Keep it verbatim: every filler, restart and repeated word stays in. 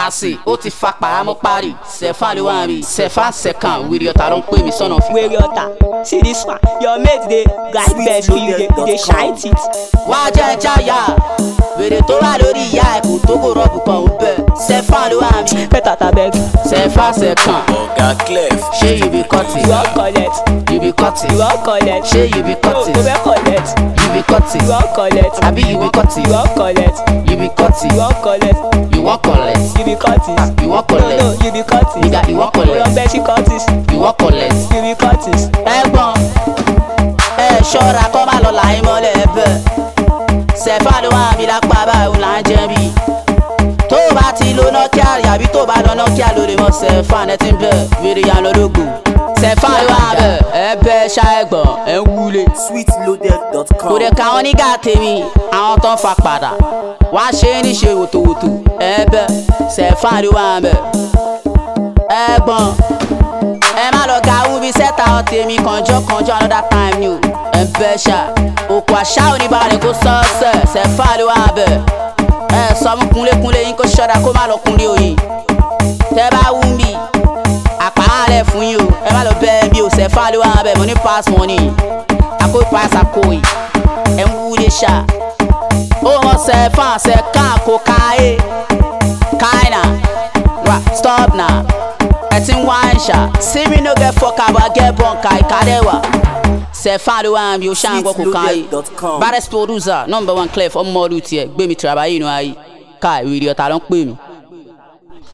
àṣì ó ti fa pàrámọ́ parí sẹ̀fà ló wà mí sẹ̀fà sẹ̀kàn wèrè ọ̀tá ló ń pè mí sọ́nà fún. wèrè ọ̀tá see this one your mate dey guide best so you dey dey shine teeth. wá jẹ́ jáyà wèrè tó wà lórí ìyá ẹ̀ kò tó kò rọ́ọ̀bù kan ó bẹ̀ sẹ̀fà ló wà mí. better tabeg. sẹ̀fà sẹ̀kàn. Oga Clef. ṣé you be cutting. you wan collect. you be cutting. you wan collect. ṣé you be cutting. o fẹ́ collect. you be cutting. you wan collect. àbí you be cutting. you wan collect. you be cutting. you wan collect. you wan collect. you be cutting. you wan collect. no no you be cutting. Nigga, you wan collect. o bẹ ṣe cutting. you wan collect. you be cutting. ẹ̀gbọ́n ẹ ṣọ́ra kọ́ máa lọ láì mọ́lẹ̀ ẹ̀bẹ̀ sẹ̀fà ló wà mí lápá báyìí là ń jẹ́ bí tó o bá ti lo Nokia yàbí tó o bá lọ Nokia ló lè mọ sẹ̀fà ẹ̀ ti ń bẹ̀ wèrè yà lọ lógo sẹ̀fà ló wà bẹ̀ ẹ bẹ́ ṣá ẹ̀gbọ́n ẹ ń wúlé sweet loaded dot com. kò dé ka wọn nígà tèmi àwọn tó ń fa padà wá ṣe é níṣe wòtòwòtò ẹ bẹ́ sẹ̀fà ló wà bẹ̀ ẹ̀gbọ́n ẹ má lọ ga wúbi sẹ́ta ọ̀tẹ̀mí kanjọ́ kanjọ́ another time ni o ẹ bẹ́ ṣá òkú àṣà oníbàárẹ̀ kó sọ́ọ̀sẹ̀ sẹ̀fà ló wà bẹ̀ ẹ sọ mú kúnlékúnlé yín kó ṣọ́ra kó má lọ kúnlé òye tẹ́ bá wú mi àpáàlẹ̀ fún yín o ẹ má lọ bẹ́ẹ̀ bí o sẹ̀fà ló wà bẹ̀ mo ní pass money àkó pass àkóyè ẹ ń wúlé ṣá ó mọ sẹ̀fà sẹ̀kàn kó káyé káyìnà ra stop na ẹ ti ń wá ń ṣá see me no get fuck about get bọ́ǹkà ìkádẹ́wà sẹ̀fà ló wà mí o ṣáà ń gbọ́ kó káyé baddest producer number one Clef ọmọ ọdún tiẹ̀ gbé mi tìrabà yìí nù ayé káà ìrì ọ̀tá ló ń pè mí.